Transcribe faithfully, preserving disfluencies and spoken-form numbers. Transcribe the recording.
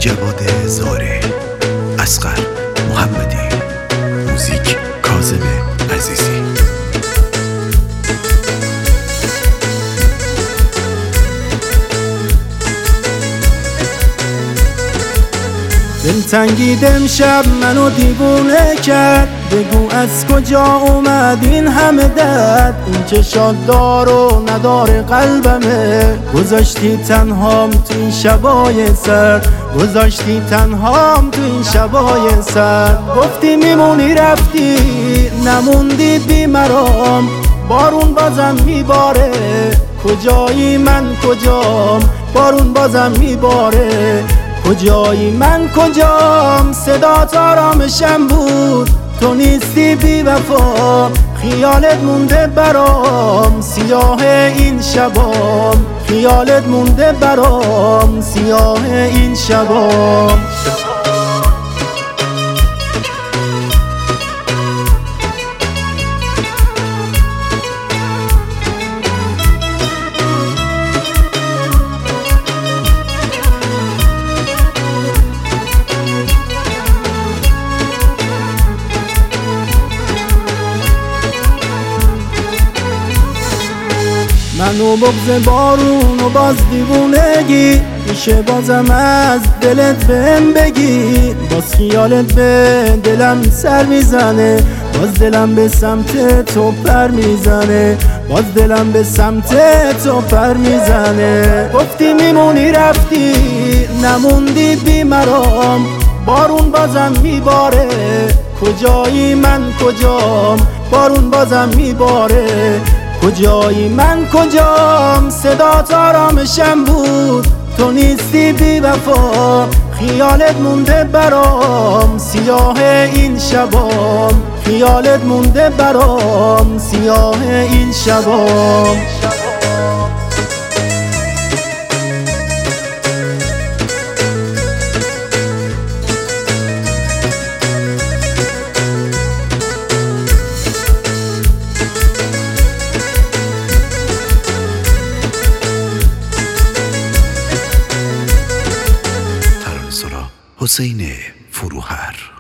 جواد زاره، اصغر محمدی، موزیک کاظم عزیزی. دلتنگی امشب منو دیوونه کرد، بگو از کجا اومد این همه درد؟ این که شاددار و نداره قلبمه، گذاشتی تنهام تو این شبای سرد، گذاشتی تنهام تو این شبای سرد. گفتی میمونی رفتی نموندی بیمرام، بارون بازم میباره، کجایی من کجام؟ بارون بازم میباره، کجایی من کجام؟ صدات آرامشم بود، تو نیستی بی وفا، خیالت مونده برام سیاه این شبام، خیالت مونده برام سیاه این شبام. منو بغض بارون و باز دیوونگی، میشه بازم از دلت بهم بگی؟ باز خیالت به دلم سر میزنه، باز دلم به سمت تو پر میزنه، باز دلم به سمت تو پر میزنه. گفتی میمونی رفتی نموندی بیمرام، بارون بازم میباره، کجایی من کجام؟ بارون بازم میباره، کجایی من کجام؟ صدات آرامشم بود، تو نیستی بی وفا، خیالت مونده برام سیاه این شبام، خیالت مونده برام سیاه این شبام. حسین فروهر.